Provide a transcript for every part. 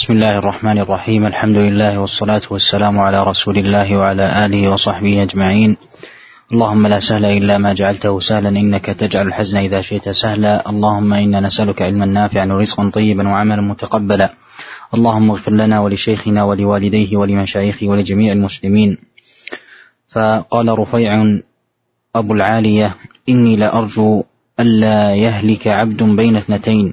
بسم الله الرحمن الرحيم. الحمد لله والصلاة والسلام على رسول الله وعلى آله وصحبه أجمعين. اللهم لا سهل إلا ما جعلته سهلا، إنك تجعل الحزن إذا شئت سهلا. اللهم إنا نسألك علما نافعا ورزقا طيبا وعملا متقبلا. اللهم اغفر لنا ولشيخنا ولوالديه ولمشايخه ولجميع المسلمين. فقال رفيع أبو العالية: إني لأرجو ألا يهلك عبد بين اثنتين،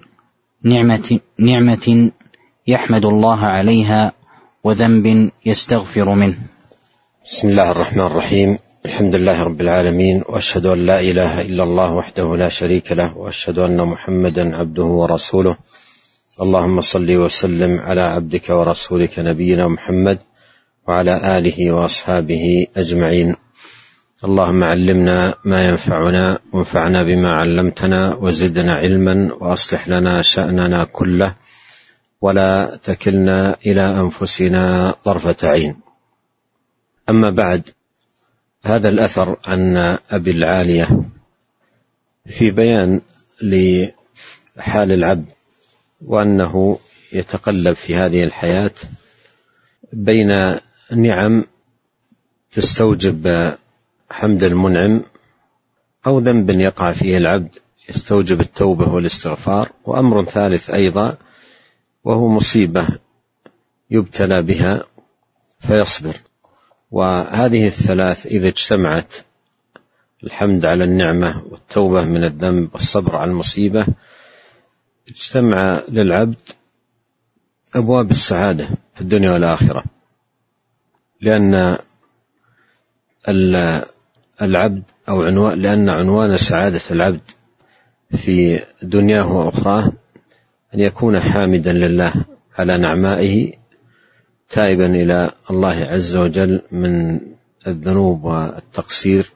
نعمة يحمد الله عليها وذنب يستغفر منه. بسم الله الرحمن الرحيم. الحمد لله رب العالمين، وأشهد أن لا إله إلا الله وحده لا شريك له، وأشهد أن محمدا عبده ورسوله. اللهم صل وسلم على عبدك ورسولك نبينا محمد وعلى آله وأصحابه أجمعين. اللهم علمنا ما ينفعنا وانفعنا بما علمتنا وزدنا علما، وأصلح لنا شأننا كله ولا تكلنا إلى أنفسنا طرفة عين. أما بعد، هذا الأثر عن أبي العالية في بيان لحال العبد، وأنه يتقلب في هذه الحياة بين نعم تستوجب حمد المنعم، أو ذنب يقع فيه العبد يستوجب التوبة والاستغفار، وأمر ثالث أيضا وهو مصيبة يبتلى بها فيصبر. وهذه الثلاث إذا اجتمعت، الحمد على النعمة والتوبة من الذنب والصبر على المصيبة، اجتمع للعبد أبواب السعادة في الدنيا والآخرة، لأن العبد لأن عنوان سعادة العبد في دنياه وأخراه أن يكون حامدا لله على نعمائه، تائبا إلى الله عز وجل من الذنوب والتقصير،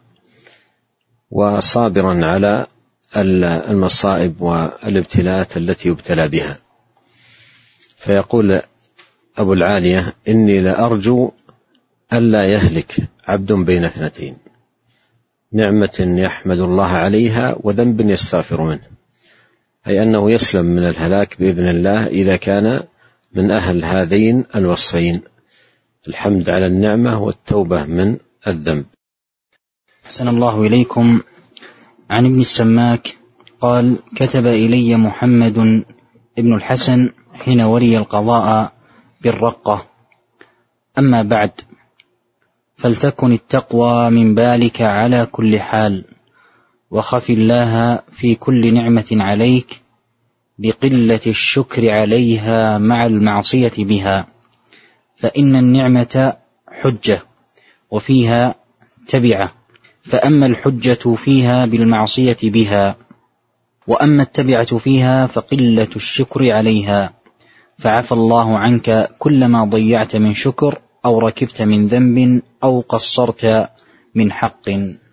وصابرا على المصائب والابتلاءات التي يبتلى بها. فيقول أبو العالية: إني لأرجو ألا يهلك عبد بين اثنتين، نعمة يحمد الله عليها وذنب يستغفر منه، أي أنه يسلم من الهلاك بإذن الله إذا كان من أهل هذين الوصفين: الحمد على النعمة والتوبة من الذنب. حسن الله إليكم. عن ابن السماك قال: كتب إلي محمد ابن الحسن حين ولي القضاء بالرقة: أما بعد، فلتكن التقوى من بالك على كل حال، وخف الله في كل نعمة عليك بقلة الشكر عليها مع المعصية بها، فإن النعمة حجة وفيها تبعة، فأما الحجة فيها بالمعصية بها، وأما التبعة فيها فقلة الشكر عليها، فعفى الله عنك كلما ضيعت من شكر أو ركبت من ذنب أو قصرت من حق.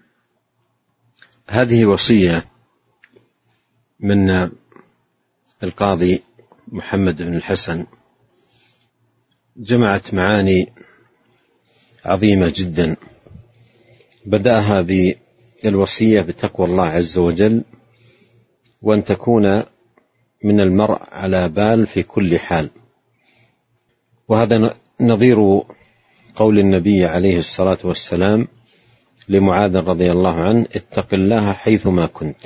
هذه وصية من القاضي محمد بن الحسن، جمعت معاني عظيمة جدا. بدأها بالوصية بتقوى الله عز وجل، وأن تكون من المرء على بال في كل حال، وهذا نظير قول النبي عليه الصلاة والسلام لمعاذ رضي الله عنه: اتق الله حيثما كنت.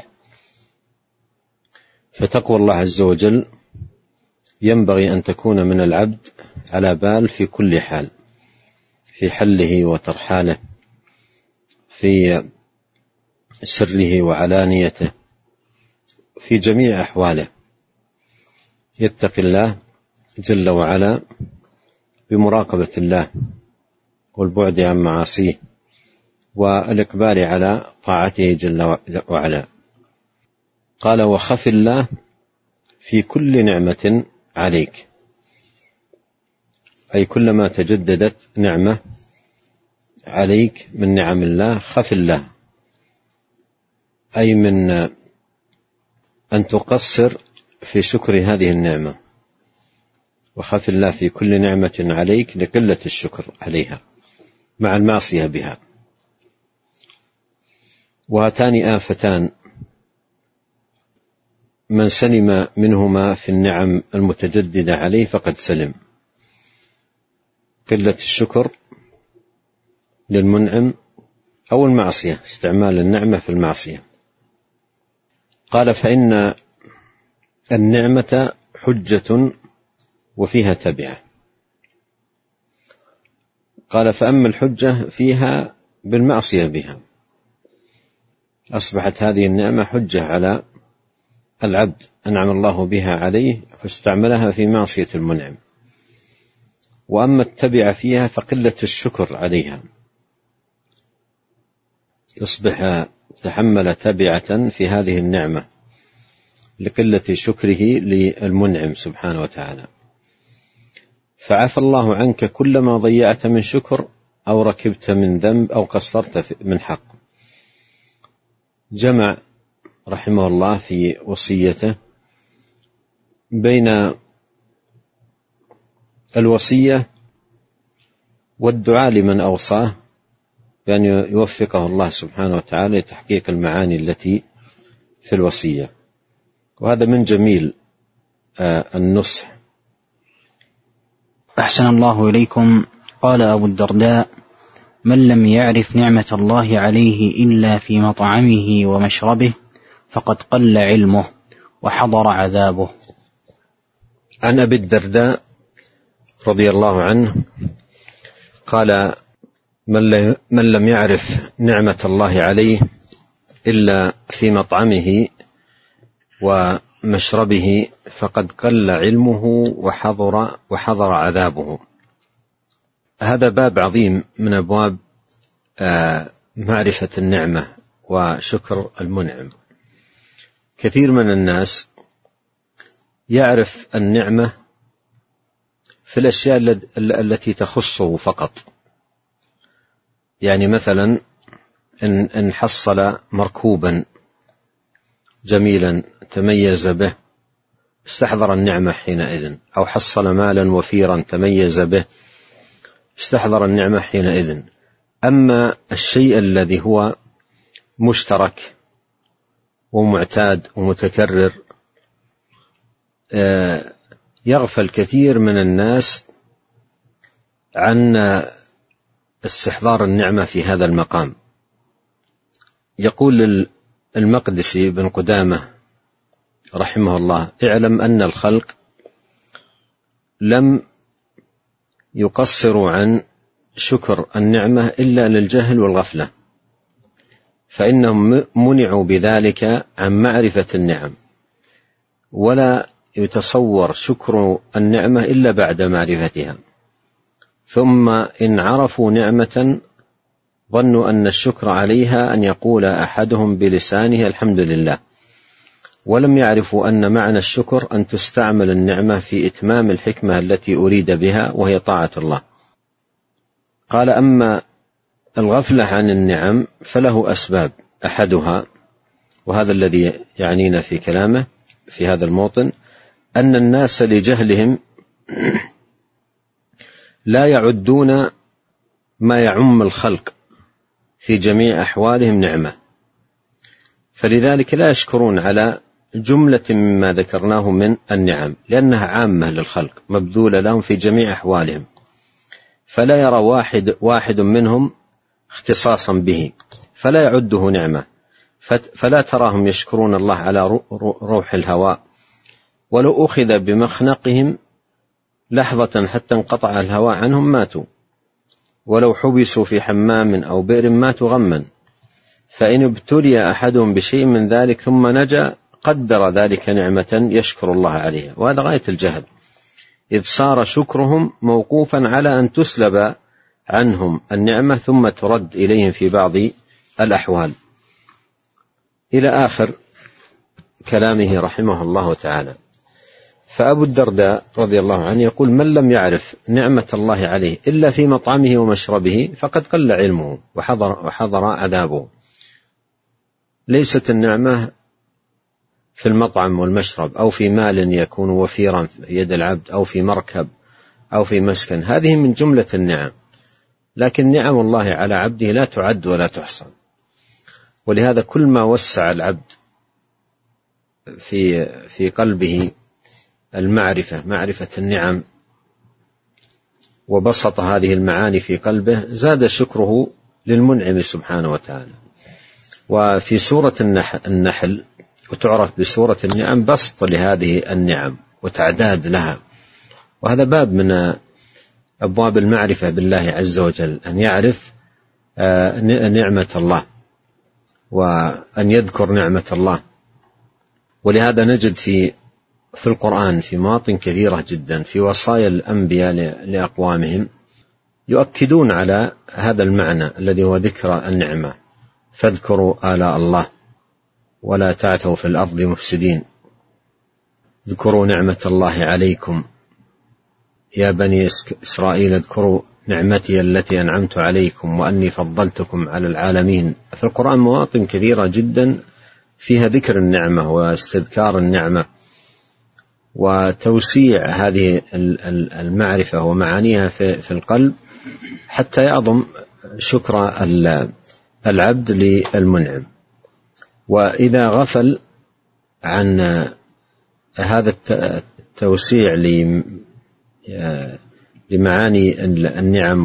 فتقوى الله عز وجل ينبغي أن تكون من العبد على بال في كل حال، في حله وترحاله، في سره وعلانيته، في جميع أحواله، يتقي الله جل وعلا بمراقبة الله والبعد عن معاصيه والإقبال على طاعته جل وعلا. قال: وخف الله في كل نعمة عليك، أي كلما تجددت نعمة عليك من نعم الله خف الله، أي من أن تقصر في شكر هذه النعمة. وخف الله في كل نعمة عليك لقلة الشكر عليها مع المعصية بها. وهاتان آفتان من سلم منهما في النعم المتجددة عليه فقد سلم، قلة الشكر للمنعم أو المعصية، استعمال النعمة في المعصية. قال فإن النعمة حجة وفيها تبعة. قال فأما الحجة فيها بالمعصية بها، أصبحت هذه النعمة حجة على العبد أنعم الله بها عليه فاستعملها في معصية المنعم. وأما التبعة فيها فقلة الشكر عليها، يصبح تحمل تبعة في هذه النعمة لقلة شكره للمنعم سبحانه وتعالى، فعفى الله عنك كلما ضيعت من شكر أو ركبت من ذنب أو قصرت من حق. جمع رحمه الله في وصيته بين الوصية والدعاء لمن أوصاه بأن يوفقه الله سبحانه وتعالى لتحقيق المعاني التي في الوصية، وهذا من جميل النصح. أحسن الله إليكم. قال أبو الدرداء: من لم يعرف نعمة الله عليه إلا في مطعمه ومشربه فقد قل علمه وحضر عذابه. عن أبي الدرداء رضي الله عنه قال: من لم يعرف نعمة الله عليه إلا في مطعمه ومشربه فقد قل علمه وحضر عذابه. هذا باب عظيم من أبواب معرفة النعمة وشكر المنعم. كثير من الناس يعرف النعمة في الأشياء التي تخصه فقط، يعني مثلا إن حصل مركوبا جميلا تميز به استحضر النعمة حينئذ، أو حصل مالا وفيرا تميز به استحضر النعمة حينئذ. أما الشيء الذي هو مشترك ومعتاد ومتكرر يغفل كثير من الناس عن استحضار النعمة في هذا المقام. يقول المقدسي بن قدامة رحمه الله: اعلم أن الخلق لم يقصروا عن شكر النعمة إلا للجهل والغفلة، فإنهم منعوا بذلك عن معرفة النعم، ولا يتصور شكر النعمة إلا بعد معرفتها. ثم إن عرفوا نعمة ظنوا أن الشكر عليها أن يقول أحدهم بلسانه الحمد لله، ولم يعرفوا أن معنى الشكر أن تستعمل النعمة في إتمام الحكمة التي أريد بها وهي طاعة الله. قال: أما الغفلة عن النعم فله أسباب، أحدها وهذا الذي يعنينا في كلامه في هذا الموطن، أن الناس لجهلهم لا يعدون ما يعم الخلق في جميع أحوالهم نعمة، فلذلك لا يشكرون على جملة مما ذكرناه من النعم، لأنها عامة للخلق مبذولة لهم في جميع أحوالهم، فلا يرى واحد منهم اختصاصا به فلا يعده نعمة، فلا تراهم يشكرون الله على روح الهواء، ولو أخذ بمخنقهم لحظة حتى انقطع الهواء عنهم ماتوا، ولو حبسوا في حمام أو بئر ماتوا غما، فإن ابتلي أحدهم بشيء من ذلك ثم نجا قدر ذلك نعمة يشكر الله عليها. وهذا غاية الجهل، إذ صار شكرهم موقوفا على أن تسلب عنهم النعمة ثم ترد إليهم في بعض الأحوال، إلى آخر كلامه رحمه الله تعالى. فأبو الدرداء رضي الله عنه يقول: من لم يعرف نعمة الله عليه إلا في مطعمه ومشربه فقد قل علمه وحضر عذابه. ليست النعمة في المطعم والمشرب أو في مال يكون وفيرا في يد العبد أو في مركب أو في مسكن، هذه من جملة النعم، لكن نعم الله على عبده لا تعد ولا تحصى. ولهذا كل ما وسع العبد في قلبه المعرفة، معرفة النعم وبسط هذه المعاني في قلبه زاد شكره للمنعم سبحانه وتعالى. وفي سورة النحل وتعرف بسورة النعم بسط لهذه النعم وتعداد لها، وهذا باب من أبواب المعرفة بالله عز وجل، أن يعرف نعمة الله وأن يذكر نعمة الله. ولهذا نجد في القرآن في مواطن كثيرة جدا في وصايا الأنبياء لأقوامهم يؤكدون على هذا المعنى الذي هو ذكر النعمة: فاذكروا آلاء الله ولا تعثوا في الأرض مفسدين، اذكروا نعمة الله عليكم يا بني إسرائيل اذكروا نعمتي التي أنعمت عليكم وأني فضلتكم على العالمين. في القرآن مواطن كثيرة جدا فيها ذكر النعمة واستذكار النعمة وتوسيع هذه المعرفة ومعانيها في القلب حتى يعظم شكر العبد للمنعم. وإذا غفل عن هذا التوسيع لمعاني النعم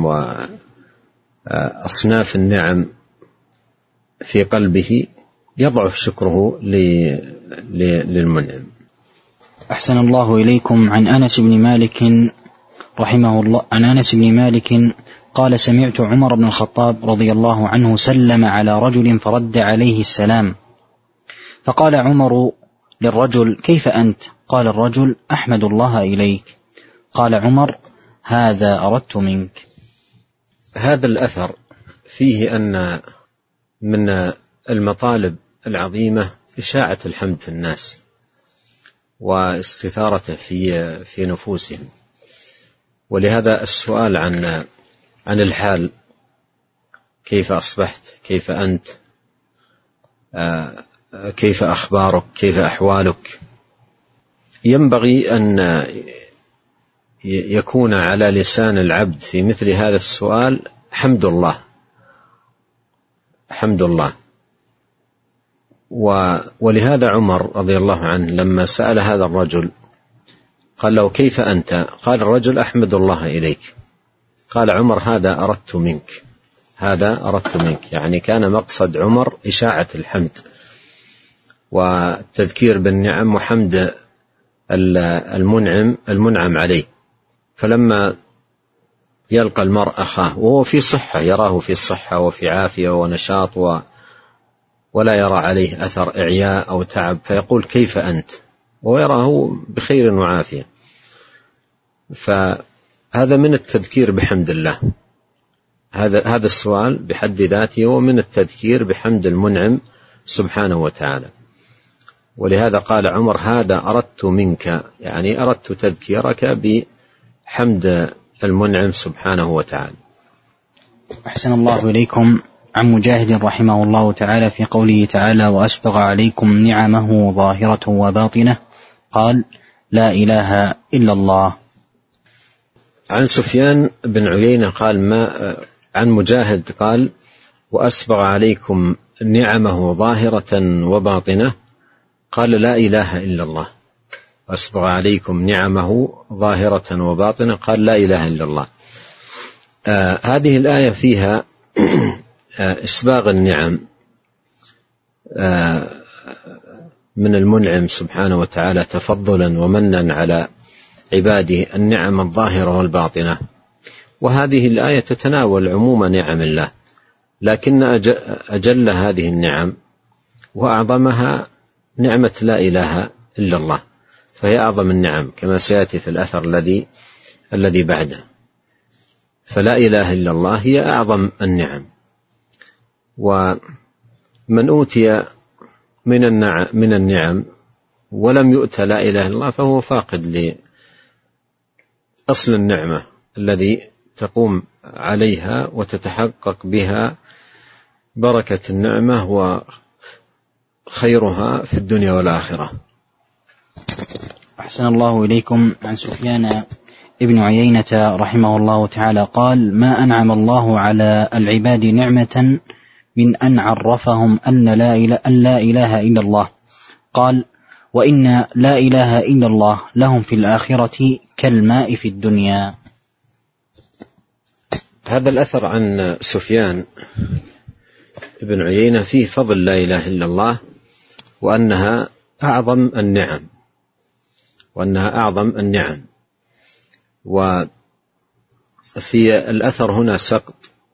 وأصناف النعم في قلبه يضعف شكره للمنعم. أحسن الله إليكم. عن أنس بن مالك رحمه الله، عن أنس بن مالك قال: سمعت عمر بن الخطاب رضي الله عنه سلم على رجل فرد عليه السلام، فقال عمر للرجل: كيف أنت؟ قال الرجل: أحمد الله إليك. قال عمر: هذا أردت منك. هذا الأثر فيه أن من المطالب العظيمة إشاعة الحمد في الناس واستثارته في نفوسهم، ولهذا السؤال عن الحال: كيف أصبحت؟ كيف أنت؟ كيف أخبارك؟ كيف أحوالك؟ ينبغي أن يكون على لسان العبد في مثل هذا السؤال حمد الله، حمد الله. ولهذا عمر رضي الله عنه لما سأل هذا الرجل قال له: كيف أنت؟ قال الرجل: أحمد الله إليك. قال عمر: هذا أردت منك، هذا أردت منك. يعني كان مقصد عمر إشاعة الحمد والتذكير بالنعم وحمد المنعم عليه. فلما يلقى المرء أخاه وهو في صحة، يراه في صحة وفي عافية ونشاط ولا يرى عليه أثر إعياء أو تعب، فيقول: كيف أنت؟ ويراه بخير وعافية. فهذا من التذكير بحمد الله، هذا السؤال بحد ذاته ومن التذكير بحمد المنعم سبحانه وتعالى. ولهذا قال عمر: هذا أردت منك، يعني أردت تذكيرك بحمد المنعم سبحانه وتعالى. أحسن الله إليكم. عن مجاهد رحمه الله تعالى في قوله تعالى: وأسبغ عليكم نعمه ظاهرة وباطنة، قال: لا إله إلا الله. عن سفيان بن عيينة قال عن مجاهد قال: وأسبغ عليكم نعمه ظاهرة وباطنة، قال: لا إله إلا الله. وأسبغ عليكم نعمه ظاهرة وباطنة، قال: لا إله إلا الله. هذه الآية فيها إسباغ النعم من المنعم سبحانه وتعالى تفضلا ومنا على عباده، النعم الظاهرة والباطنة. وهذه الآية تتناول عموم نعم الله، لكن أجل هذه النعم وأعظمها نعمة لا إله إلا الله، فهي أعظم النعم كما سيأتي في الأثر الذي بعده. فلا إله إلا الله هي أعظم النعم. ومن أوتي من النعم ولم يؤت لا إله إلا الله فهو فاقد لأصل النعمة الذي تقوم عليها وتتحقق بها بركة النعمة وخيرها في الدنيا والآخرة. أحسن الله إليكم. عن سفيان ابن عيينة رحمه الله تعالى قال: ما أنعم الله على العباد نعمة من أن عرفهم أن لا إله إلا الله. قال: وإن لا إله إلا الله لهم في الآخرة كالماء في الدنيا. هذا الأثر عن سفيان بن عيينة فيه فضل لا إله إلا الله، وأنها أعظم النعم. وفي الأثر هنا سقط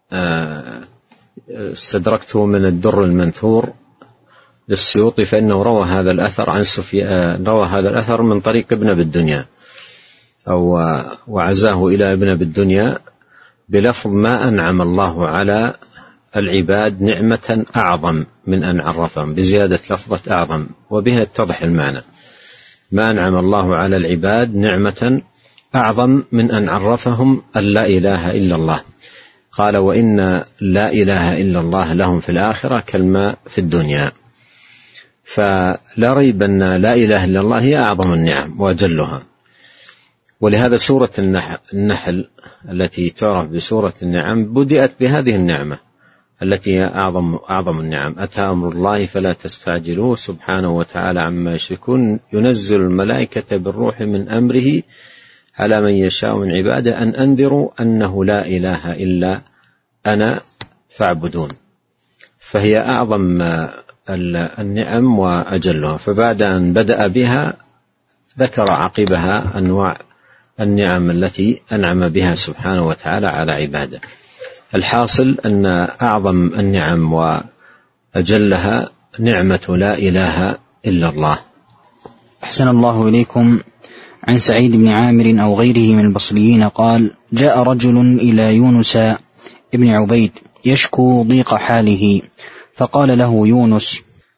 استدركته من الدر المنثور للسيوطي، فإنه روى هذا الأثر عن سفيان، روى هذا الأثر من طريق ابن أبي الدنيا، أو وعزاه إلى ابن أبي الدنيا بلفظ ما أنعم الله على العباد نعمة أعظم من أن عرفهم، بزيادة لفظة أعظم، وبها يتضح المعنى. ما أنعم الله على العباد نعمة أعظم من أن عرفهم أن لا إله إلا الله. قال: وإن لا إله إلا الله لهم في الآخرة كالماء في الدنيا. فلا ريب أن لا إله إلا الله هي أعظم النعم وأجلها. ولهذا سورة النحل التي تعرف بسورة النعم بدأت بهذه النعمة التي هي أعظم النعم. أتى أمر الله فلا تستعجلوه سبحانه وتعالى عما يشركون، ينزل الملائكة بالروح من أمره على من يشاء من عباده أن أنذروا أنه لا إله إلا أنا فاعبدون. فهي أعظم النعم وأجلها. فبعد أن بدأ بها ذكر عقبها أنواع النعم التي أنعم بها سبحانه وتعالى على عباده. الحاصل أن أعظم النعم وأجلها نعمة لا إله إلا الله. أحسن الله إليكم. عن سعيد بن عامر أو غيره من البصريين قال: جاء رجل إلى يونس ابن عبيد يشكو ضيق حاله، فقال له يونس: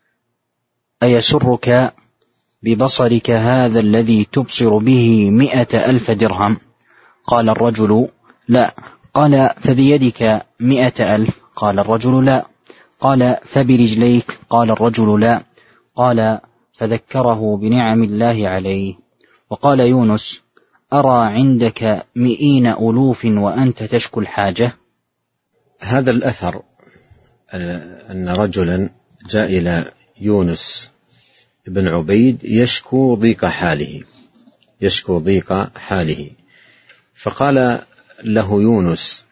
أيسرك ببصرك هذا الذي تبصر به 100,000 درهم؟ قال الرجل: لا. قال: فبيدك 100,000؟ قال الرجل: لا. قال: فبرجليك؟ قال الرجل: لا. قال: فذكره بنعم الله عليه. وقال يونس: أرى عندك 100,000 وأنت تشكو الحاجة. هذا الأثر أن رجلا جاء إلى يونس بن عبيد يشكو ضيق حاله، فقال له يونس: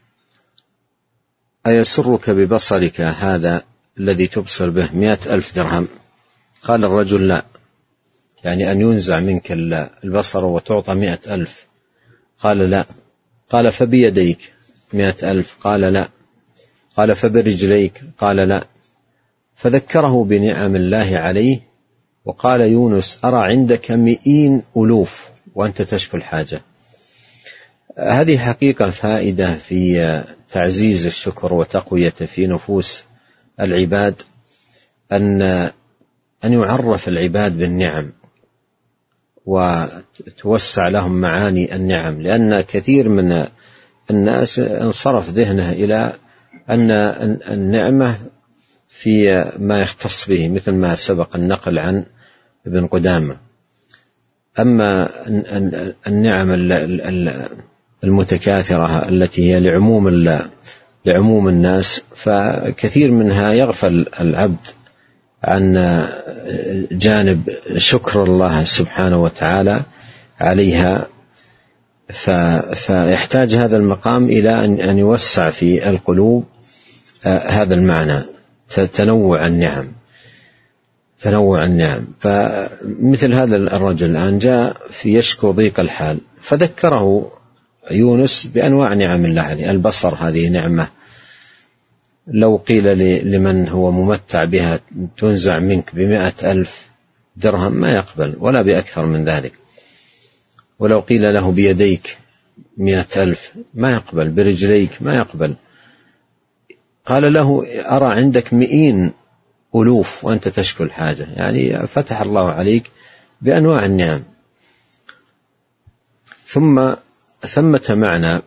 أيسرك ببصرك هذا الذي تبصر به 100,000 درهم؟ قال الرجل: لا، يعني أن ينزع منك البصر وتعطى 100,000. قال: لا. قال: فبيديك 100,000؟ قال: لا. قال: فبرجليك؟ قال: لا. فذكره بنعم الله عليه، وقال يونس: أرى عندك 100,000 وأنت تشكو الحاجة. هذه حقيقة فائدة في تعزيز الشكر وتقويته في نفوس العباد، أن يعرف العباد بالنعم وتوسع لهم معاني النعم، لأن كثير من الناس انصرف ذهنه إلى أن النعمة في ما يختص به، مثل ما سبق النقل عن ابن قدامة. أما النعم المتكاثرة التي هي لعموم الناس، فكثير منها يغفل العبد عن جانب شكر الله سبحانه وتعالى عليها. فيحتاج هذا المقام إلى أن يوسع في القلوب هذا المعنى، تنوع النعم. فمثل هذا الرجل الآن جاء في يشكو ضيق الحال، فذكره يونس بأنواع نعم الله عليه. البصر هذه نعمة، لو قيل لمن هو ممتع بها تنزع منك 100,000 درهم ما يقبل، ولا بأكثر من ذلك. ولو قيل له بيديك 100,000 ما يقبل، برجليك ما يقبل. قال له: أرى عندك 100,000 وأنت تشكو الحاجة، يعني فتح الله عليك بأنواع النعم. ثمة معنى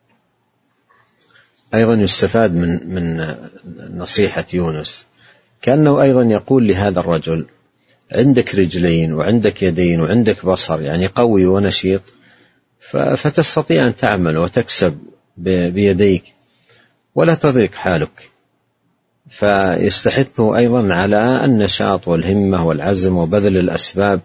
أيضا يستفاد من نصيحة يونس، كأنه أيضا يقول لهذا الرجل: عندك رجلين وعندك يدين وعندك بصر، يعني قوي ونشيط، فتستطيع أن تعمل وتكسب بيديك ولا تضيق حالك. فيستحثه أيضا على النشاط والهمة والعزم وبذل الأسباب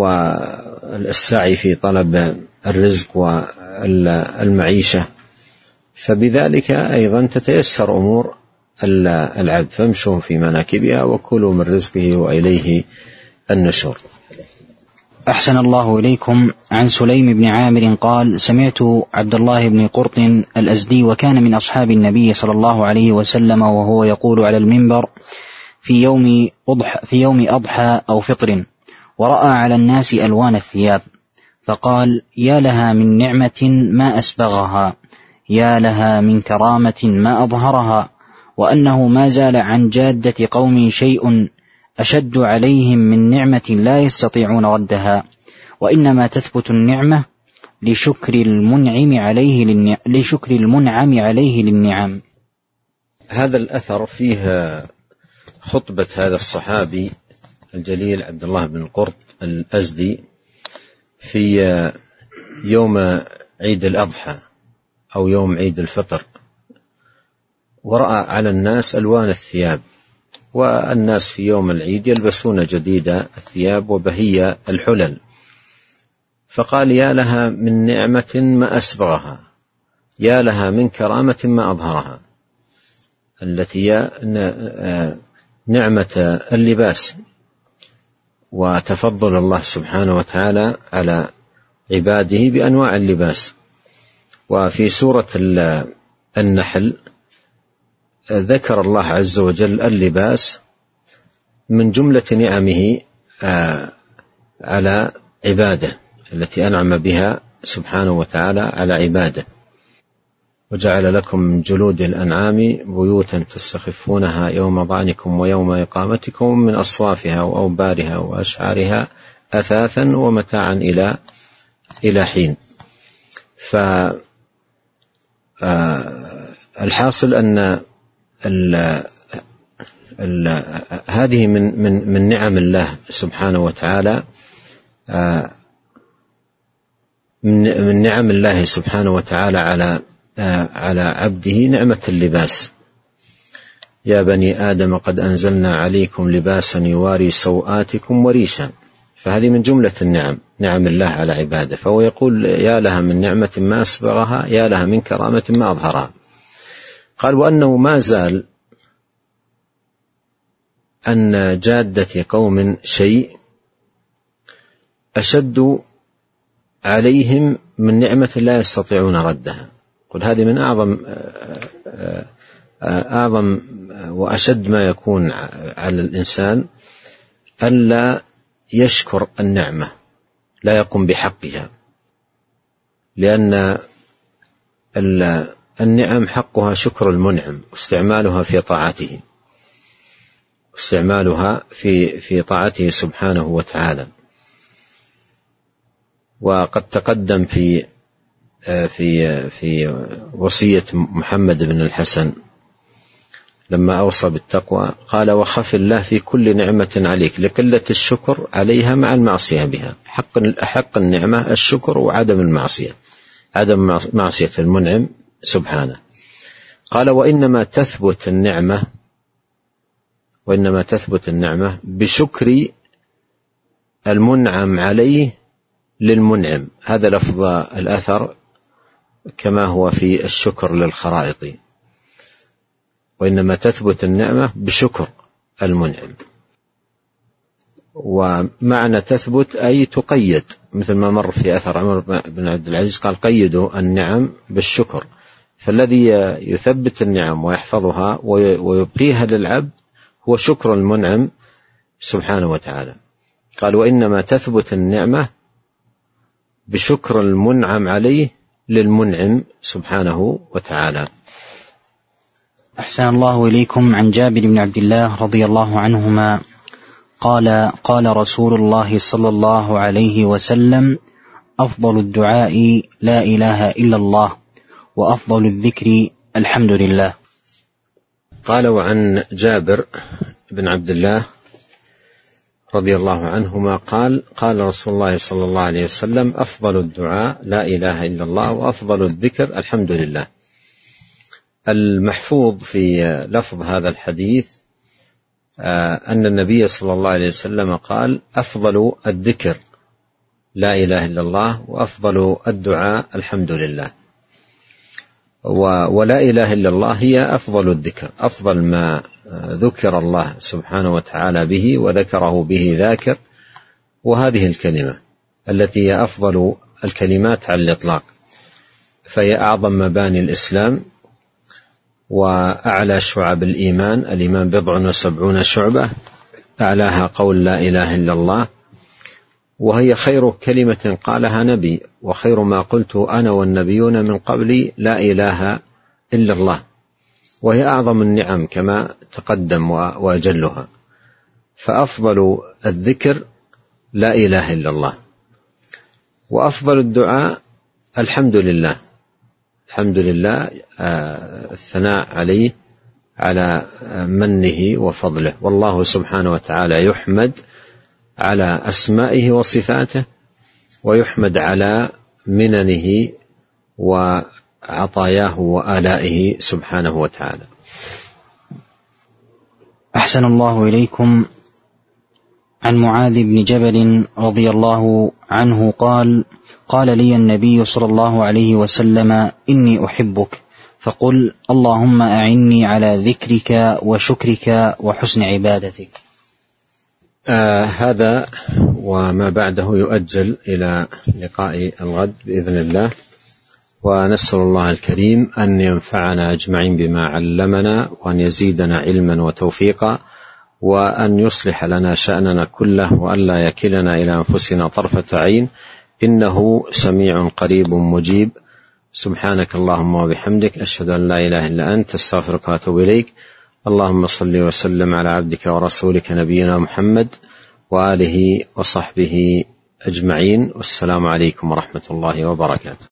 والسعي في طلب الرزق والمعيشة. فبذلك أيضا تتيسر أمور العبد. فامشوا في مناكبها وكلوا من رزقه وإليه النشور. أحسن الله إليكم. عن سليم بن عامر قال: سمعت عبد الله بن قرط الأزدي وكان من أصحاب النبي صلى الله عليه وسلم وهو يقول على المنبر في يوم أضحى أو فطر، ورأى على الناس ألوان الثياب، فقال: يا لها من نعمة ما أسبغها، يا لها من كرامة ما أظهرها، وأنه ما زال عن جادة قوم شيء أشد عليهم من نعمة لا يستطيعون ردها، وإنما تثبت النعمة لشكر المنعم عليه للنعم. هذا الأثر فيه خطبة هذا الصحابي الجليل عبد الله بن قرط الأزدي في يوم عيد الأضحى أو يوم عيد الفطر، ورأى على الناس ألوان الثياب، والناس في يوم العيد يلبسون جديد الثياب وبهي الحلل، فقال: يا لها من نعمة ما أسبغها، يا لها من كرامة ما أظهرها، التي هي نعمة اللباس وتفضل الله سبحانه وتعالى على عباده بأنواع اللباس. وفي سورة النحل ذكر الله عز وجل اللباس من جملة نعمه على عباده التي أنعم بها سبحانه وتعالى على عباده: وجعل لكم من جلود الأنعام بيوتا تستخفونها يوم ظعنكم ويوم إقامتكم من أصوافها وأوبارها وأشعارها أثاثا ومتاعا إلى حين. فالحاصل أن هذه من نعم الله سبحانه وتعالى، من نعم الله سبحانه وتعالى على عبده نعمة اللباس. يا بني آدم قد أنزلنا عليكم لباسا يواري سوآتكم وريشا، فهذه من جملة النعم، نعم الله على عباده. فهو يقول: يا لها من نعمة ما أسبغها، يا لها من كرامة ما أظهرها. قال: وأنه ما زال أن جادة قوم شيء أشد عليهم من نعمة لا يستطيعون ردها. قل هذه من أعظم وأشد ما يكون على الإنسان ألا يشكر النعمة، لا يقوم بحقها، لأن النعم حقها شكر المنعم واستعمالها في طاعته، واستعمالها في طاعته سبحانه وتعالى. وقد تقدم في وصية محمد بن الحسن لما أوصى بالتقوى قال: وخف الله في كل نعمة عليك لقلة الشكر عليها مع المعصية بها. حق النعمة الشكر وعدم المعصية، عدم معصية المنعم سبحانه. قال: وإنما تثبت النعمة بشكر المنعم عليه للمنعم. هذا لفظ الأثر كما هو في الشكر للخرائط: وإنما تثبت النعمة بشكر المنعم. ومعنى تثبت أي تقيد، مثل ما مر في أثر عمر بن عبد العزيز قال: قيدوا النعم بالشكر. فالذي يثبت النعم ويحفظها ويبقيها للعبد هو شكر المنعم سبحانه وتعالى. قال: وإنما تثبت النعمة بشكر المنعم عليه للمنعم سبحانه وتعالى. أحسن الله إليكم. عن جابر بن عبد الله رضي الله عنهما قال: قال رسول الله صلى الله عليه وسلم: أفضل الدعاء لا إله إلا الله، وأفضل الذكر الحمد لله. قال: وعن جابر بن عبد الله رضي الله عنهما قال: قال رسول الله صلى الله عليه وسلم: أفضل الدعاء لا إله إلا الله، وأفضل الذكر الحمد لله. المحفوظ في لفظ هذا الحديث أن النبي صلى الله عليه وسلم قال: أفضل الذكر لا إله إلا الله، وأفضل الدعاء الحمد لله. ولا إله إلا الله هي أفضل الذكر، أفضل ما ذكر الله سبحانه وتعالى به وذكره به ذاكر، وهذه الكلمة التي هي أفضل الكلمات على الإطلاق، فهي أعظم مباني الإسلام وأعلى شعب الإيمان. الإيمان 70 شعبة، أعلاها قول لا إله إلا الله، وهي خير كلمة قالها نبي، وخير ما قلت أنا والنبيون من قبلي لا إله إلا الله، وهي أعظم النعم كما تقدم وأجلها. فأفضل الذكر لا إله إلا الله، وأفضل الدعاء الحمد لله. الحمد لله الثناء عليه على منه وفضله، والله سبحانه وتعالى يحمد على أسمائه وصفاته، ويحمد على مننه وعطاياه وآلائه سبحانه وتعالى. أحسن الله إليكم. عن معاذ بن جبل رضي الله عنه قال لي النبي صلى الله عليه وسلم: إني أحبك، فقل اللهم أعني على ذكرك وشكرك وحسن عبادتك. هذا وما بعده يؤجل إلى لقاء الغد بإذن الله، ونسأل الله الكريم أن ينفعنا أجمعين بما علمنا، وأن يزيدنا علما وتوفيقا، وأن يصلح لنا شأننا كله، وأن لا يكلنا إلى أنفسنا طرفة عين، إنه سميع قريب مجيب. سبحانك اللهم وبحمدك، أشهد أن لا إله إلا أنت، أستغفرك وأتوب إليك. اللهم صل وسلم على عبدك ورسولك نبينا محمد وآله وصحبه أجمعين، والسلام عليكم ورحمة الله وبركاته.